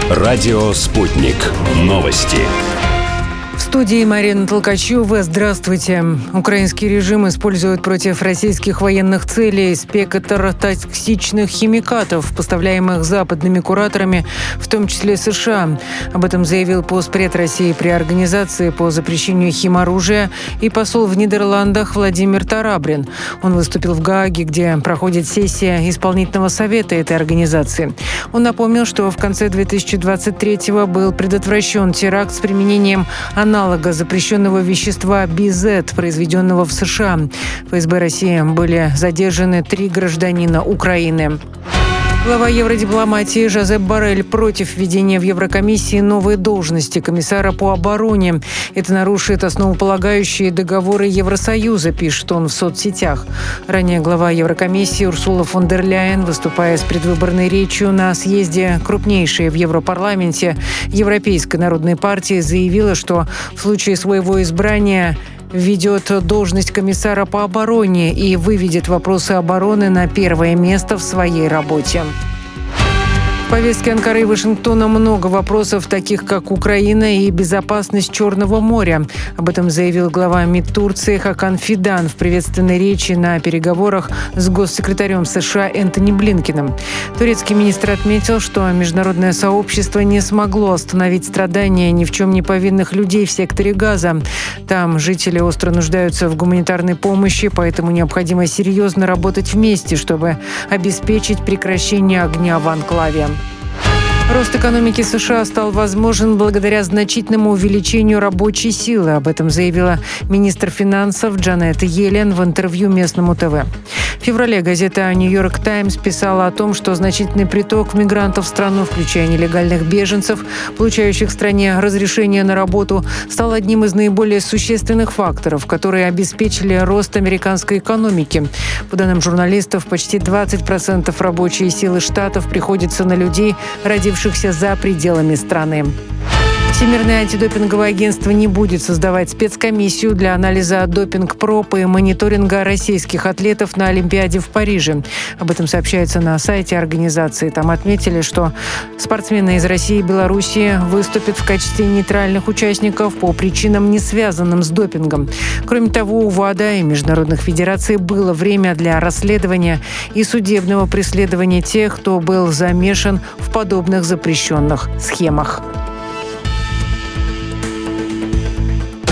Радио «Спутник». Новости. В студии Марина Толкачева. Здравствуйте. Украинский режим использует против российских военных целей спектр токсичных химикатов, поставляемых западными кураторами, в том числе США. Об этом заявил постпред России при Организации по запрещению химоружия и посол в Нидерландах Владимир Тарабрин. Он выступил в Гааге, где проходит сессия исполнительного совета этой организации. Он напомнил, что в конце 2023-го был предотвращен теракт с применением аналога запрещенного вещества BZ, произведенного в США. В ФСБ России были задержаны 3 гражданина Украины. Глава евродипломатии Жозеп Боррель против введения в Еврокомиссии новой должности комиссара по обороне. Это нарушит основополагающие договоры Евросоюза, пишет он в соцсетях. Ранее глава Еврокомиссии Урсула фон дер Ляйен, выступая с предвыборной речью на съезде крупнейшей в Европарламенте Европейской народной партии, заявила, что в случае своего избрания введет должность комиссара по обороне и выведет вопросы обороны на первое место в своей работе. В повестке Анкары и Вашингтона много вопросов, таких как Украина и безопасность Черного моря. Об этом заявил глава МИД Турции Хакан Фидан в приветственной речи на переговорах с госсекретарем США Энтони Блинкеном. Турецкий министр отметил, что международное сообщество не смогло остановить страдания ни в чем не повинных людей в секторе Газа. Там жители остро нуждаются в гуманитарной помощи, поэтому необходимо серьезно работать вместе, чтобы обеспечить прекращение огня в анклаве. Рост экономики США стал возможен благодаря значительному увеличению рабочей силы. Об этом заявила министр финансов Джанет Йеллен в интервью местному ТВ. В феврале газета «Нью-Йорк Таймс» писала о том, что значительный приток мигрантов в страну, включая нелегальных беженцев, получающих в стране разрешение на работу, стал одним из наиболее существенных факторов, которые обеспечили рост американской экономики. По данным журналистов, почти 20% рабочей силы штатов приходится на людей, родившихся за пределами страны. Всемирное антидопинговое агентство не будет создавать спецкомиссию для анализа допинг-проб и мониторинга российских атлетов на Олимпиаде в Париже. Об этом сообщается на сайте организации. Там отметили, что спортсмены из России и Белоруссии выступят в качестве нейтральных участников по причинам, не связанным с допингом. Кроме того, у ВАДА и международных федераций было время для расследования и судебного преследования тех, кто был замешан в подобных запрещенных схемах.